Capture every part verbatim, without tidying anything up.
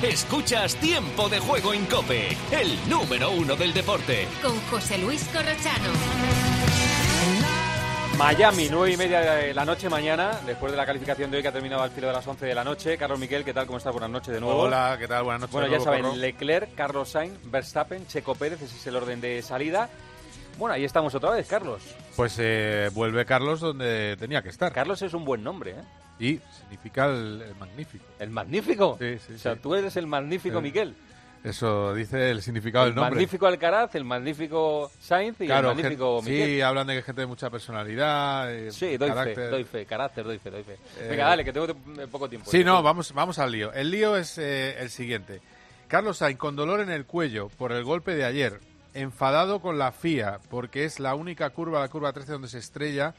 Escuchas Tiempo de Juego en COPE, el número uno del deporte. Con José Luis Corrochano. Miami, nueve y media de la noche mañana, después de la calificación de hoy que ha terminado al filo de las once de la noche. Carlos Miquel, ¿qué tal? ¿Cómo estás? Buenas noches de nuevo. Hola, ¿qué tal? Buenas noches. Bueno, de nuevo, ya saben, Corro. Leclerc, Carlos Sainz, Verstappen, Checo Pérez, ese es el orden de salida. Bueno, ahí estamos otra vez, Carlos. Pues eh, vuelve Carlos donde tenía que estar. Carlos es un buen nombre, ¿eh? Y significa el, el magnífico. ¿El magnífico? Sí, sí, O sea, sí. tú eres el magnífico Eh, Miquel. Eso dice el significado El del nombre. magnífico Alcaraz, el magnífico Sainz y Claro, el magnífico gen- Miquel. sí, hablan de que gente de mucha personalidad, eh, Sí, doy carácter. fe, doy fe, carácter, doy fe, doy fe. Eh, Venga, dale, que tengo te- poco tiempo. Sí, no, vamos, vamos al lío. El lío es eh, el siguiente. Carlos Sainz, con dolor en el cuello por el golpe de ayer, enfadado con la F I A, porque es la única curva, la curva trece, donde se estrella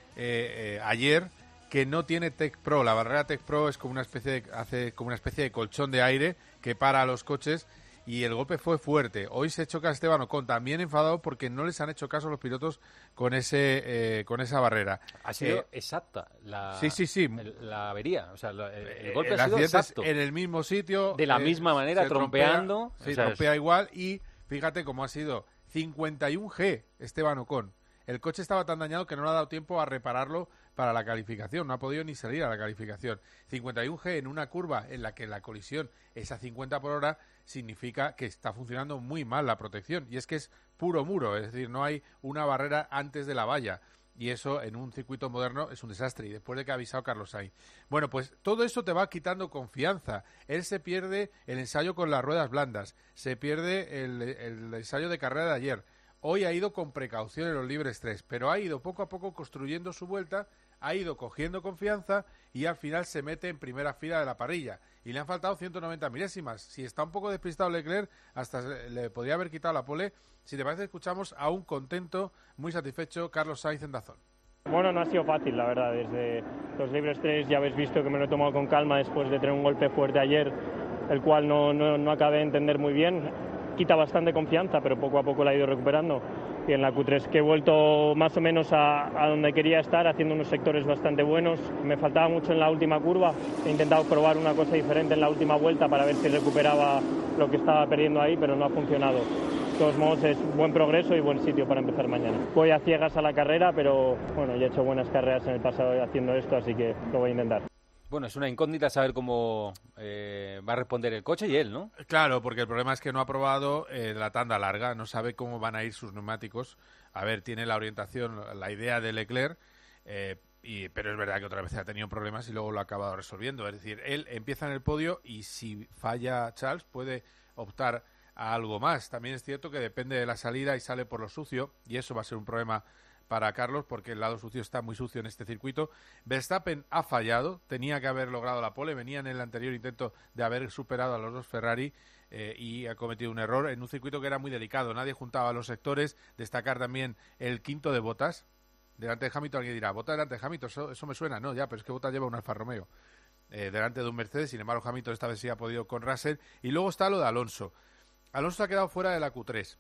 eh, eh, ayer, que no tiene Tech Pro. La barrera Tech Pro es como una especie de, hace como una especie de colchón de aire que para a los coches, y el golpe fue fuerte. Hoy se choca Esteban Ocon, también enfadado porque no les han hecho caso a los pilotos con ese eh, con esa barrera. Ha sido Eh, exacta la, sí, sí, sí. el- la avería. O sea, lo- el, el Eh, golpe el ha sido accidente es exacto. en el mismo sitio. De la eh, misma manera, se trompeando. trompea, sí, O sea, trompea es- igual. Y fíjate cómo ha sido cincuenta y uno G Esteban Ocon. El coche estaba tan dañado que no le ha dado tiempo a repararlo para la calificación. No ha podido ni salir a la calificación. cincuenta y uno G en una curva en la que la colisión es a cincuenta por hora significa que está funcionando muy mal la protección. Y es que es puro muro, es decir, no hay una barrera antes de la valla. Y eso en un circuito moderno es un desastre. Y después de que ha avisado Carlos Sainz. Bueno, pues todo eso te va quitando confianza. Él se pierde el ensayo con las ruedas blandas. Se pierde el, el ensayo de carrera de ayer. Hoy ha ido con precaución en los libres tres, pero ha ido poco a poco construyendo su vuelta, ha ido cogiendo confianza y al final se mete en primera fila de la parrilla. Y le han faltado ciento noventa milésimas. Si está un poco despistado Leclerc, hasta le podría haber quitado la pole. Si te parece, escuchamos a un contento, muy satisfecho, Carlos Sainz en Dazón. Bueno, no ha sido fácil, la verdad. Desde los libres tres ya habéis visto que me lo he tomado con calma después de tener un golpe fuerte ayer, el cual no, no, no acabé de entender muy bien. Quita bastante confianza, pero poco a poco la he ido recuperando. Y en la Q tres que he vuelto más o menos a, a donde quería estar, haciendo unos sectores bastante buenos. Me faltaba mucho en la última curva. He intentado probar una cosa diferente en la última vuelta para ver si recuperaba lo que estaba perdiendo ahí, pero no ha funcionado. De todos modos, es buen progreso y buen sitio para empezar mañana. Voy a ciegas a la carrera, pero bueno, ya he hecho buenas carreras en el pasado haciendo esto, así que lo voy a intentar. Bueno, es una incógnita saber cómo eh, va a responder el coche y él, ¿no? Claro, porque el problema es que no ha probado eh, la tanda larga, no sabe cómo van a ir sus neumáticos. A ver, tiene la orientación, la idea de Leclerc, eh, y, pero es verdad que otra vez ha tenido problemas y luego lo ha acabado resolviendo. Es decir, él empieza en el podio y si falla Charles puede optar a algo más. También es cierto que depende de la salida y sale por lo sucio, y eso va a ser un problema para Carlos, porque el lado sucio está muy sucio en este circuito. Verstappen ha fallado, tenía que haber logrado la pole, venía en el anterior intento de haber superado a los dos Ferrari eh, y ha cometido un error en un circuito que era muy delicado, nadie juntaba los sectores. Destacar también el quinto de Bottas, delante de Hamilton. Alguien dirá, Bottas delante de Hamilton, eso, eso me suena, no, ya, pero es que Bottas lleva un Alfa Romeo eh, delante de un Mercedes, sin embargo Hamilton esta vez sí ha podido con Russell. Y luego está lo de Alonso. Alonso se ha quedado fuera de la Q tres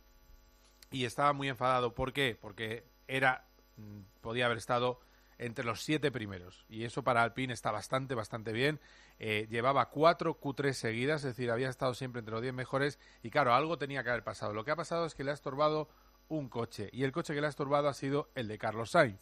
y estaba muy enfadado. ¿Por qué? Porque era podía haber estado entre los siete primeros, y eso para Alpine está bastante, bastante bien. Eh, llevaba cuatro Q tres seguidas, es decir, había estado siempre entre los diez mejores, y claro, algo tenía que haber pasado. Lo que ha pasado es que le ha estorbado un coche, y el coche que le ha estorbado ha sido el de Carlos Sainz.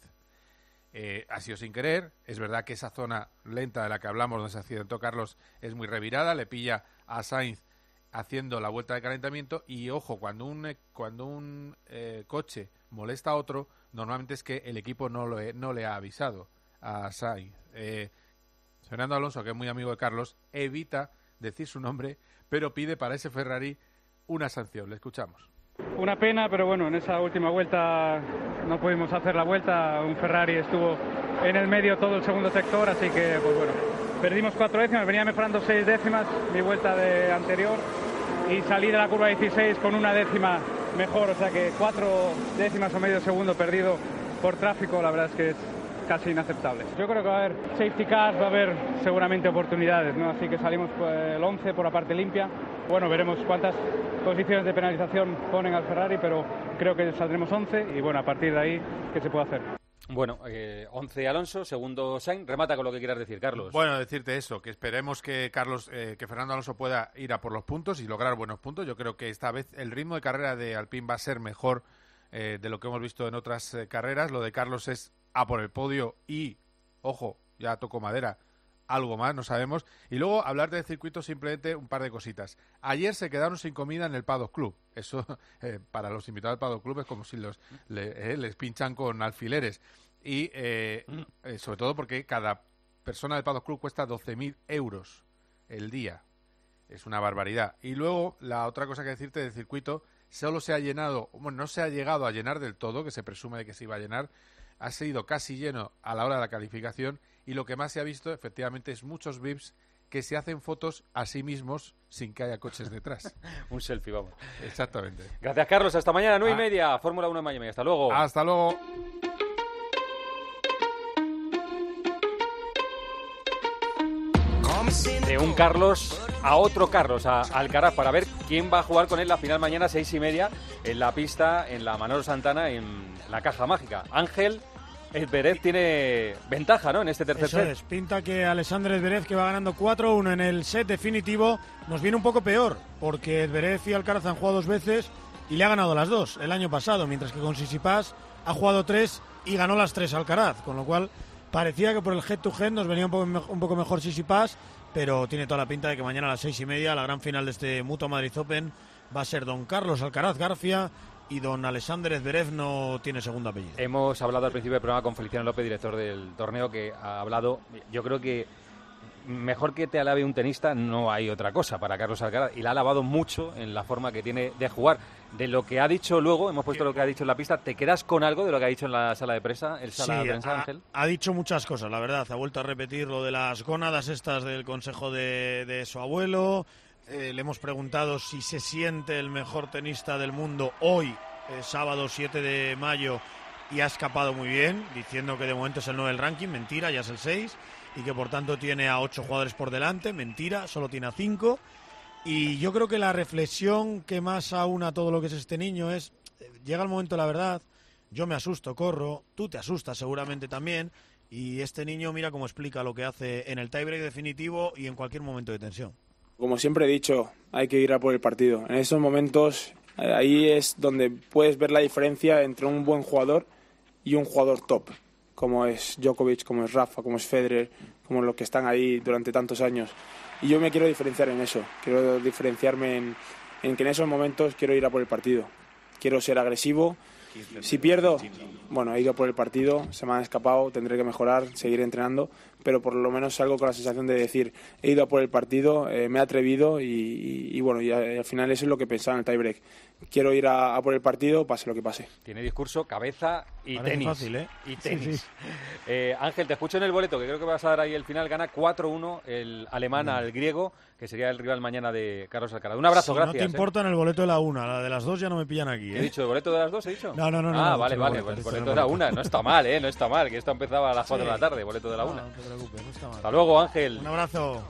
Eh, ha sido sin querer. Es verdad que esa zona lenta de la que hablamos, donde se accidentó Carlos, es muy revirada, le pilla a Sainz haciendo la vuelta de calentamiento, y ojo, cuando un, cuando un eh, coche molesta a otro, normalmente es que el equipo no, lo he, no le ha avisado a Sainz. Eh, Fernando Alonso, que es muy amigo de Carlos, evita decir su nombre, pero pide para ese Ferrari una sanción. Le escuchamos. Una pena, pero bueno, en esa última vuelta no pudimos hacer la vuelta. Un Ferrari estuvo en el medio todo el segundo sector, así que pues bueno, perdimos cuatro décimas, venía mejorando seis décimas mi vuelta de anterior, y salí de la curva dieciséis con una décima mejor, o sea que cuatro décimas o medio segundo perdido por tráfico, la verdad es que es casi inaceptable. Yo creo que va a haber safety cars, va a haber seguramente oportunidades, ¿no? Así que salimos pues, el once por la parte limpia. Bueno, veremos cuántas posiciones de penalización ponen al Ferrari, pero creo que saldremos once y bueno, a partir de ahí, ¿qué se puede hacer? Bueno, eh, once Alonso, segundo Sainz. Remata con lo que quieras decir, Carlos. Bueno, decirte eso, que esperemos que Carlos, eh, que Fernando Alonso pueda ir a por los puntos y lograr buenos puntos. Yo creo que esta vez el ritmo de carrera de Alpine va a ser mejor eh, de lo que hemos visto en otras eh, carreras. Lo de Carlos es a por el podio y, ojo, ya toco madera, algo más, no sabemos. Y luego hablar del circuito, simplemente un par de cositas. Ayer se quedaron sin comida en el Paddock Club. Eso eh, para los invitados del Paddock Club es como si los le, eh, les pinchan con alfileres. Y eh, eh, sobre todo porque cada persona del Paddock Club cuesta doce mil euros el día. Es una barbaridad. Y luego la otra cosa que decirte del circuito, solo se ha llenado, bueno, no se ha llegado a llenar del todo, que se presume de que se iba a llenar. Ha sido casi lleno a la hora de la calificación y lo que más se ha visto efectivamente es muchos V I Ps que se hacen fotos a sí mismos sin que haya coches detrás. Un selfie, vamos. Exactamente. Gracias, Carlos. Hasta mañana, nueve Ah. y media. Fórmula uno en Miami. Hasta luego. Hasta luego. De un Carlos a otro Carlos, a Alcaraz, para ver quién va a jugar con él la final mañana, seis y media, en la pista, en la Manolo Santana, en la Caja Mágica. Ángel Zverev tiene ventaja, ¿no?, en este tercer Eso set. es, pinta que Alexander Zverev, que va ganando cuatro uno en el set definitivo, nos viene un poco peor, porque Zverev y Alcaraz han jugado dos veces y le ha ganado las dos el año pasado, mientras que con Tsitsipas ha jugado tres y ganó las tres Alcaraz, con lo cual parecía que por el head to head nos venía un poco, me- un poco mejor Tsitsipas, pero tiene toda la pinta de que mañana a las seis y media la gran final de este Mutua Madrid Open va a ser don Carlos Alcaraz García y don Alexander Zverev no tiene segundo apellido. Hemos hablado al principio del programa con Feliciano López, director del torneo, que ha hablado, yo creo que mejor que te alabe un tenista no hay otra cosa para Carlos Alcaraz, y la ha alabado mucho en la forma que tiene de jugar. De lo que ha dicho luego, hemos puesto lo que ha dicho en la pista, ¿te quedas con algo de lo que ha dicho en la sala de prensa, el sala Sí, de prensa, ha, Ángel? ha dicho muchas cosas, la verdad. Ha vuelto a repetir lo de las gónadas estas del consejo de, de su abuelo. Eh, le hemos preguntado si se siente el mejor tenista del mundo hoy, eh, sábado siete de mayo, y ha escapado muy bien, diciendo que de momento es el nueve del ranking. Mentira, ya es el seis, y que por tanto tiene a ocho jugadores por delante. Mentira, solo tiene a cinco. Y yo creo que la reflexión que más aúna todo lo que es este niño es, eh, llega el momento de la verdad, yo me asusto, corro, tú te asustas seguramente también, y este niño mira cómo explica lo que hace en el tiebreak definitivo y en cualquier momento de tensión. Como siempre he dicho, hay que ir a por el partido. En esos momentos, eh, ahí es donde puedes ver la diferencia entre un buen jugador y un jugador top, como es Djokovic, como es Rafa, como es Federer, como los que están ahí durante tantos años. Y yo me quiero diferenciar en eso, quiero diferenciarme en, en que en esos momentos quiero ir a por el partido. Quiero ser agresivo. Si pierdo, bueno, he ido a por el partido, se me han escapado, tendré que mejorar, seguir entrenando, pero por lo menos salgo con la sensación de decir, he ido a por el partido, eh, me he atrevido y, y, y bueno, y, a, y al final eso es lo que pensaba en el tiebreak. Quiero ir a, a por el partido, pase lo que pase. Tiene discurso, cabeza y Parece tenis. fácil, ¿eh? Y tenis. Sí, sí. Eh, Ángel, te escucho en el boleto, que creo que vas a dar ahí el final. Gana cuatro uno el alemán Mm. al griego, que sería el rival mañana de Carlos Alcaraz. Un abrazo, Si gracias. no te ¿eh? importa, en el boleto de la una, la de las dos ya no me pillan aquí, ¿He ¿eh? dicho el boleto de las dos? ¿He dicho? No, no, no, no, Ah, no, vale, el vale. boleto, Pues el el boleto boleto. de la una. No está mal, ¿eh? No está mal, que esto empezaba a las cuatro Sí. de la tarde, boleto de la No, una. no te preocupes, no está mal. Hasta luego, Ángel. Un abrazo.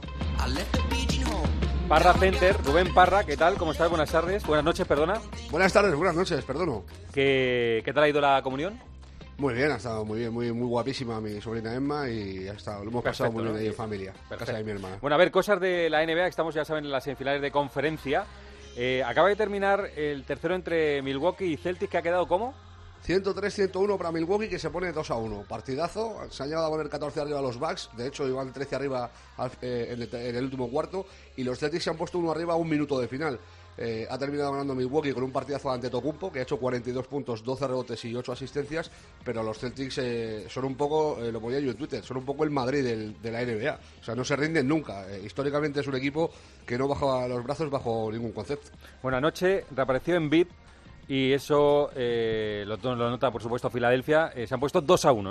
Parra Center, Rubén Parra, ¿qué tal? ¿Cómo estás? Buenas tardes. Buenas noches, perdona. Buenas tardes, buenas noches, perdono. ¿Qué, qué tal ha ido la comunión? Muy bien, ha estado muy bien, muy muy guapísima mi sobrina Emma y ha estado, lo hemos pasado Perfecto, muy bien ¿no? ahí en familia, en casa de mi hermana. Bueno, a ver, cosas de la N B A, que estamos, ya saben, en las semifinales de conferencia. Eh, acaba de terminar el tercero entre Milwaukee y Celtics, que ha quedado ¿cómo? ciento tres ciento uno para Milwaukee, que se pone dos a uno. Partidazo, se han llegado a poner catorce arriba los Bucks, de hecho iban trece arriba al- eh, en, el, en el último cuarto, y los Celtics se han puesto uno arriba a un minuto de final. Eh, ha terminado ganando Milwaukee con un partidazo ante Antetokounmpo, que ha hecho cuarenta y dos puntos, doce rebotes y ocho asistencias, pero los Celtics eh, son un poco, eh, lo ponía yo en Twitter, son un poco el Madrid del, de la N B A. O sea, no se rinden nunca. Eh, históricamente es un equipo que no baja los brazos bajo ningún concepto. Bueno, anoche reapareció Embiid y eso eh, lo, lo nota, por supuesto, Filadelfia. Eh, se han puesto dos a uno, ¿no?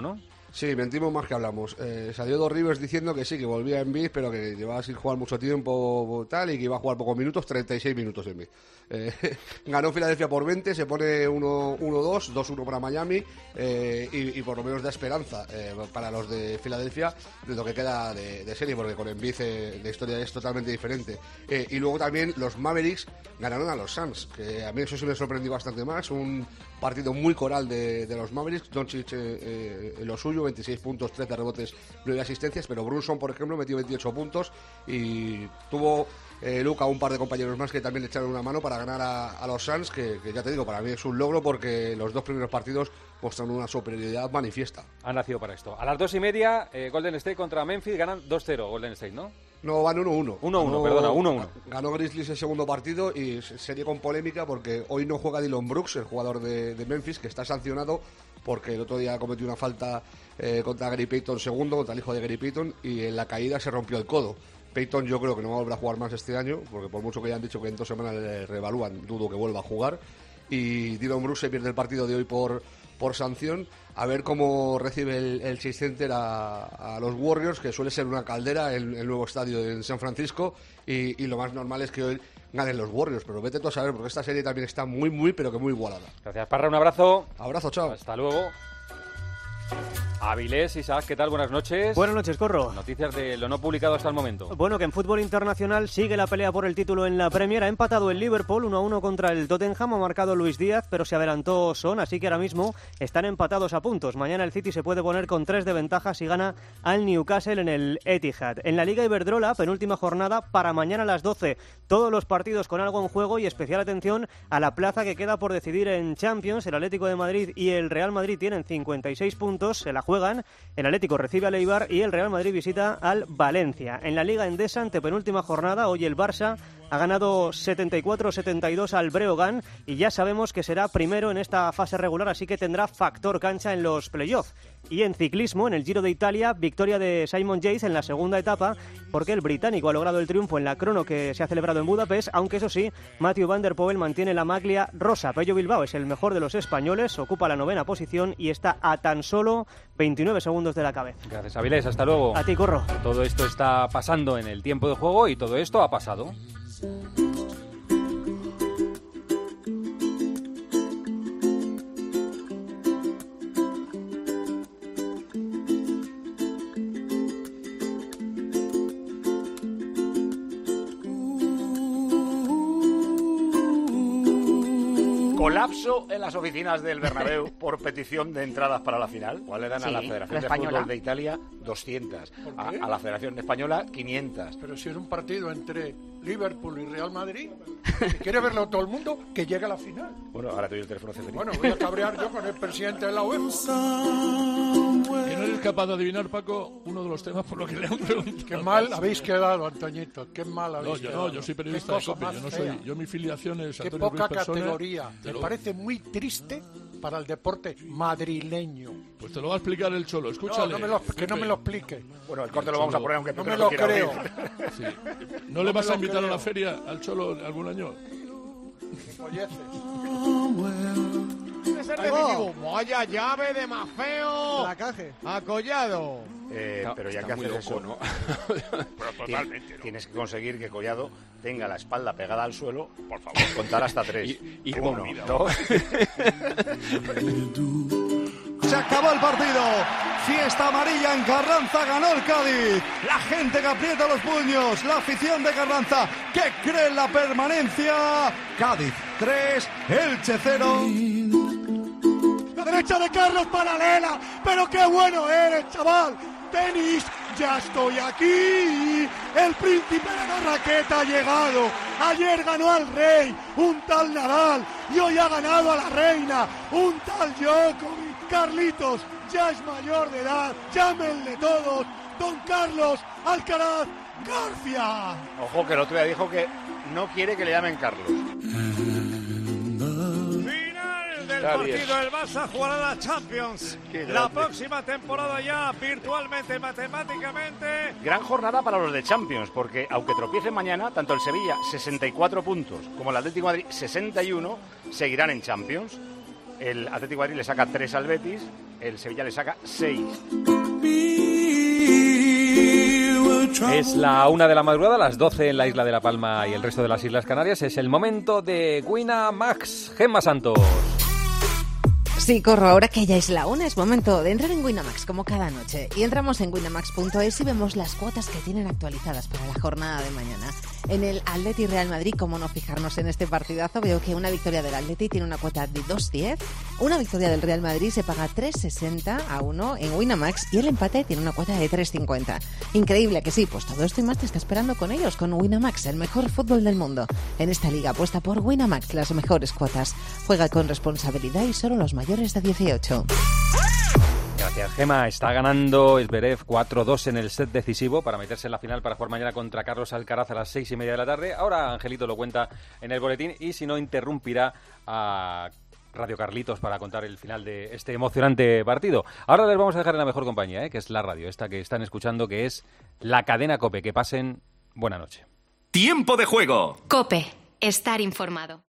Sí, mentimos más que hablamos. Eh, salió dos Rivers diciendo que sí, que volvía en Viz, pero que llevaba sin jugar mucho tiempo tal y que iba a jugar pocos minutos, treinta y seis minutos en Viz. Eh, ganó Filadelfia por veinte, se pone uno dos, dos uno para Miami eh, y, y por lo menos da esperanza eh, para los de Filadelfia de lo que queda de, de serie, porque con Embiid eh, la historia es totalmente diferente. Eh, y luego también los Mavericks ganaron a los Suns, que a mí eso sí me sorprendió bastante más. Un partido muy coral de, de los Mavericks. Doncic eh, eh, lo suyo, veintiséis puntos, trece rebotes, nueve asistencias, pero Brunson, por ejemplo, metió veintiocho puntos y tuvo eh, Luka un par de compañeros más que también le echaron una mano para ganar a, a los Suns, que, que ya te digo, para mí es un logro porque los dos primeros partidos muestran una superioridad manifiesta. Han nacido para esto. A las dos y media, eh, Golden State contra Memphis, ganan dos cero Golden State, ¿no? No, van uno uno. uno uno, perdona, uno uno. Ganó Grizzlies el segundo partido y sería con polémica porque hoy no juega Dillon Brooks, el jugador de, de Memphis, que está sancionado porque el otro día cometió una falta eh, contra Gary Payton segundo, contra el hijo de Gary Payton, y en la caída se rompió el codo. Payton yo creo que no va a volver a jugar más este año, porque por mucho que hayan dicho que en dos semanas le reevalúan, dudo que vuelva a jugar. Y Dillon Brooks se pierde el partido de hoy por, por sanción. A ver cómo recibe el, el Chase Center a, a los Warriors, que suele ser una caldera el, el nuevo estadio en San Francisco, y, y lo más normal es que hoy ganen los Warriors, pero vete tú a saber, porque esta serie también está muy, muy, pero que muy igualada. Gracias, Parra, un abrazo. Abrazo, chao. Hasta luego. Avilés, Isaac, ¿qué tal? Buenas noches. Buenas noches, Corro. Noticias de lo no publicado hasta el momento. Bueno, que en fútbol internacional sigue la pelea por el título en la Premier. Ha empatado el Liverpool uno a uno contra el Tottenham, ha marcado Luis Díaz, pero se adelantó Son, así que ahora mismo están empatados a puntos. Mañana el City se puede poner con tres de ventaja si gana al Newcastle en el Etihad. En la Liga Iberdrola, penúltima jornada, para mañana a las doce. Todos los partidos con algo en juego y especial atención a la plaza que queda por decidir en Champions. El Atlético de Madrid y el Real Madrid tienen cincuenta y seis puntos, se la juegan. El Atlético recibe al Eibar y el Real Madrid visita al Valencia. En la Liga Endesa, antepenúltima jornada, hoy el Barça ha ganado setenta y cuatro setenta y dos al Breogán y ya sabemos que será primero en esta fase regular, así que tendrá factor cancha en los playoffs. Y en ciclismo, en el Giro de Italia, victoria de Simon Yates en la segunda etapa, porque el británico ha logrado el triunfo en la crono que se ha celebrado en Budapest, aunque eso sí, Mathieu van der Poel mantiene la maglia rosa. Pello Bilbao es el mejor de los españoles, ocupa la novena posición y está a tan solo veintinueve segundos de la cabeza. Gracias, Avilés, hasta luego. A ti, Corro. Todo esto está pasando en el tiempo de juego y todo esto ha pasado. Colapso en las oficinas del Bernabéu por petición de entradas para la final. ¿Cuál le dan Sí, a la Federación la de española. Fútbol de Italia? doscientas. A, a la Federación Española, quinientas. Pero si es un partido entre Liverpool y Real Madrid, si quiere verlo todo el mundo, que llegue a la final. Bueno, ahora te doy el teléfono, Ceferín. Bueno, voy a cabrear yo con el presidente de la UEFA. Que no eres capaz de adivinar, Paco, uno de los temas por lo que le han preguntado. Qué mal habéis quedado, Antoñito. Qué mal habéis No, yo quedado. no, yo soy periodista Qué de cosa COPE, más yo no fea. soy, yo mi filiación es Qué Antonio poca Ruiz Persona. categoría. Te Me lo- parece muy triste para el deporte madrileño. Pues te lo va a explicar el Cholo, escúchale. No, no me lo, que no me lo explique. Bueno, el corte lo vamos a poner aunque tú no te me lo lo quieras creo. abrir. Sí. ¿No, le No vas me a lo invitar a creo. la feria al Cholo algún año? Es el definitivo. Vaya llave de Mafeo. Placaje. A Collado. Eh, No, pero ya está que muy haces loco, eso, ¿no? Pero totalmente, ¿no? Tienes que conseguir que Collado tenga la espalda pegada al suelo, por favor, contar hasta tres. Y- y Uno, comido. dos. Se acabó el partido. Fiesta amarilla en Carranza, ganó el Cádiz. La gente que aprieta los puños, la afición de Carranza que cree en la permanencia. Cádiz tres, Elche cero. La derecha de Carlos paralela, pero qué bueno eres, chaval. Tenis, ya estoy aquí. El príncipe de la raqueta ha llegado. Ayer ganó al rey, un tal Nadal, y hoy ha ganado a la reina, un tal Djokovic. Carlitos ya es mayor de edad, llámenle todos Don Carlos Alcaraz García. Ojo, que el otro día dijo que no quiere que le llamen Carlos. Final del Está bien. partido, el Barça jugará la Champions. Qué La grande. próxima temporada ya, virtualmente, matemáticamente. Gran jornada para los de Champions, porque aunque tropiecen mañana, tanto el Sevilla, sesenta y cuatro puntos, como el Atlético de Madrid, sesenta y uno, seguirán en Champions. El Atlético de Madrid le saca tres al Betis el Sevilla le saca seis. Es la una de la madrugada, las doce en la isla de La Palma y el resto de las Islas Canarias. Es el momento de Winamax. Gemma Santos. Sí, corro, ahora que ya es la una, es momento de entrar en Winamax como cada noche. Y entramos en winamax punto es y vemos las cuotas que tienen actualizadas para la jornada de mañana. En el Atleti Real Madrid, como no fijarnos en este partidazo, veo que una victoria del Atleti tiene una cuota de dos diez, una victoria del Real Madrid se paga tres sesenta a uno en Winamax y el empate tiene una cuota de tres cincuenta. Increíble que sí, pues todo esto y más te está esperando con ellos, con Winamax, el mejor fútbol del mundo. En esta liga apuesta por Winamax, las mejores cuotas. Juega con responsabilidad y solo los mayores de dieciocho. Gracias, Gema. Está ganando Zverev cuatro dos en el set decisivo para meterse en la final para jugar mañana contra Carlos Alcaraz a las seis y media de la tarde. Ahora Angelito lo cuenta en el boletín y si no interrumpirá a Radio Carlitos para contar el final de este emocionante partido. Ahora les vamos a dejar en la mejor compañía, ¿eh? Que es la radio, esta que están escuchando, que es la cadena COPE. Que pasen buena noche. Tiempo de juego. COPE. Estar informado.